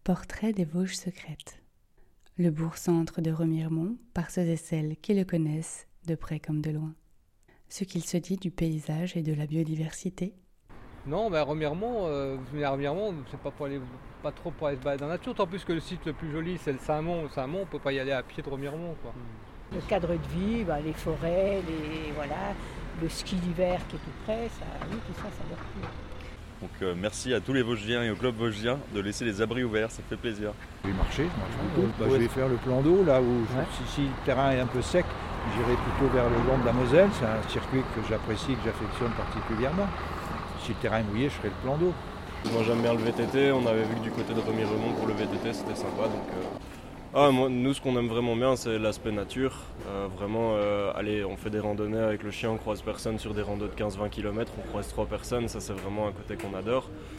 Portrait des Vosges secrètes. Le bourg-centre de Remiremont par ceux et celles qui le connaissent de près comme de loin. Ce qu'il se dit du paysage et de la biodiversité. Non, Remiremont, vous venez à Remiremont, c'est pas trop pour aller se balader dans la nature, d'autant plus que le site le plus joli c'est le Saint-Mont. Saint-Mont, on peut pas y aller à pied de Remiremont, quoi. Le cadre de vie, les forêts, le ski d'hiver qui est tout près, tout ça leur plaît. Donc merci à tous les Vosgiens et au club vosgien de laisser les abris ouverts, ça fait plaisir. Je vais marcher beaucoup. Je vais faire le plan d'eau là où si le terrain est un peu sec, j'irai plutôt vers le long de la Moselle. C'est un circuit que j'apprécie, que j'affectionne particulièrement. Si le terrain est mouillé, je ferai le plan d'eau. Moi j'aime bien le VTT, on avait vu que du côté de Remiremont pour le VTT c'était sympa. Nous ce qu'on aime vraiment bien c'est l'aspect nature. On fait des randonnées avec le chien, on croise personne sur des randos de 15-20 km, on croise 3 personnes, ça c'est vraiment un côté qu'on adore.